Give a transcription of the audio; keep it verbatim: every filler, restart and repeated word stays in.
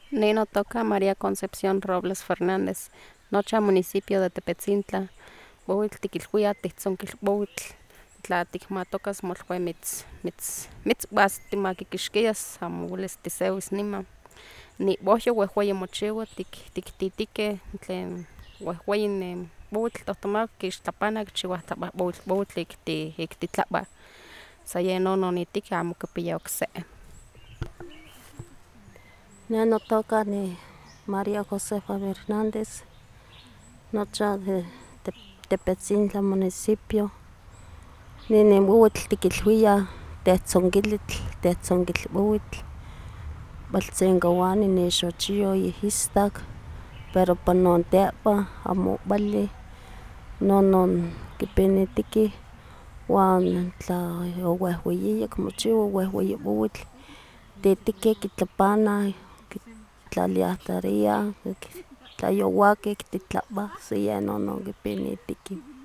Ne notoka María Concepción Robles Fernández, nocha municipio de Tepetzintla, bouitl tikilhuia tihtzonkilbouitl, tla tikmatokas molkue mitz mitz mitzwas timakikixkias amo welis tisewis niman. Nibohyo wehweyi mochiwa tik tiktitikeh tlen wehweyi nen bouitl tohtomak kixtlapana kichiwah tlapahpouitl bouitl ik ti ik titlapah, sa yenon onitik amo kipia okse. Ne notoka ni María Josefa Fernández, nocha de Tepetzintla municipio, nin bouitl tikilhuiah tehtzonkilitl, tehtzonkilbouitl, waltzenkawani nixochio ihstak, pero panon tehpa amo bali, nonon kipinitikih wan tla yowehweyiyak mochiwa wehweyi bouitl titikeh kitlapanah, kitlaliah tarea, tla yowakik titlapah, san yenon kipinitikih.